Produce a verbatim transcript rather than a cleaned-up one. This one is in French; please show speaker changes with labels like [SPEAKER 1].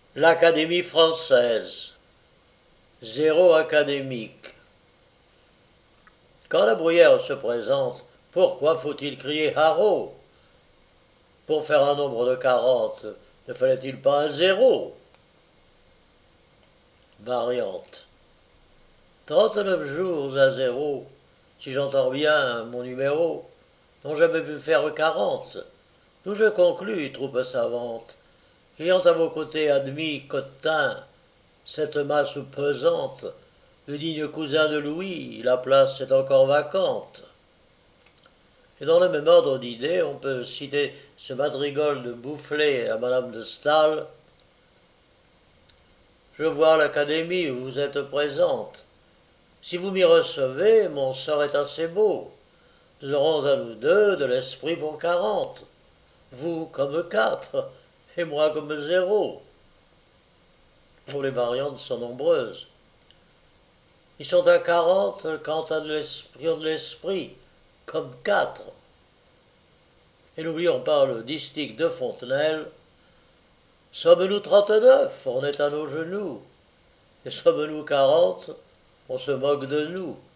[SPEAKER 1] L'Académie française. Zéro académique. Quand la bruyère se présente, pourquoi faut-il crier haro? Pour faire un nombre de quarante, ne fallait-il pas un zéro? Variante. Trente-neuf jours à zéro, si j'entends bien mon numéro, n'ont jamais pu faire quarante. D'où je conclus, troupe savante, qu'ayant à vos côtés admis Cotin, cette masse pesante, le digne cousin de Louis, la place est encore vacante. Et dans le même ordre d'idées, on peut citer ce madrigal de Boufflé à Madame de Staël. Je vois l'Académie où vous êtes présente. Si vous m'y recevez, mon sort est assez beau. Nous aurons à nous deux de l'esprit pour quarante. Vous comme quatre, et moi comme zéro. Pour les variantes sont nombreuses. Ils sont à quarante quand à de l'esprit, de l'esprit, comme quatre. Et n'oublions pas le distique de Fontenelle. Sommes-nous trente-neuf, on est à nos genoux. Et sommes-nous quarante, on se moque de nous.